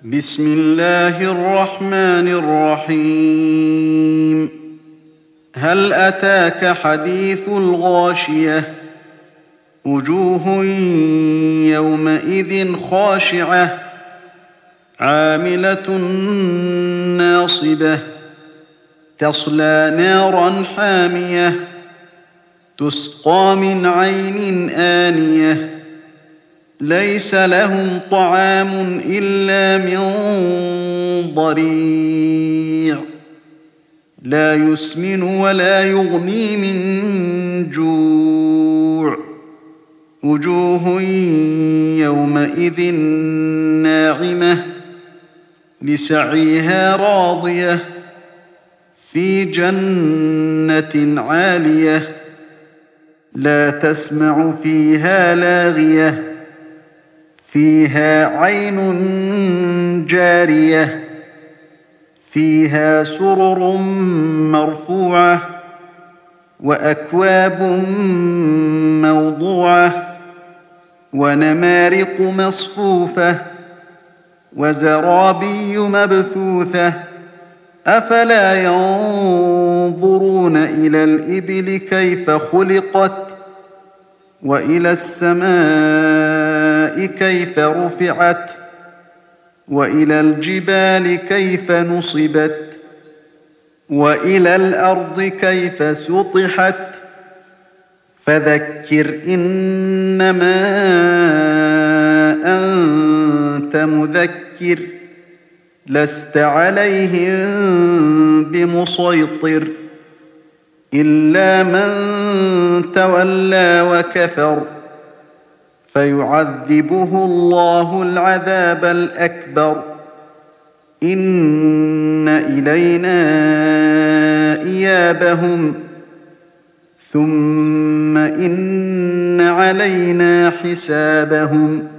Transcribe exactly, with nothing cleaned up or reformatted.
بسم الله الرحمن الرحيم. هل أتاك حديث الغاشية؟ وجوه يومئذ خاشعة عاملة ناصبة تصلى نارا حامية تسقى من عين آنية ليس لهم طعام إلا من ضريع لا يسمن ولا يغني من جوع وجوه يومئذ ناعمة لسعيها راضية في جنة عالية لا تسمع فيها لاغية فيها عين جارية فيها سرر مرفوعة وأكواب موضوعة ونمارق مصفوفة وزرابي مبثوثة أفلا ينظرون إلى الإبل كيف خلقت وإلى السماء كيف رفعت وإلى الجبال كيف نصبت وإلى الأرض كيف سطحت فذكر إنما أنت مذكر لست عليهم بمسيطر إلا من تولى وكفر فيعذبه الله العذاب الأكبر إن إلينا إيابهم ثم إن علينا حسابهم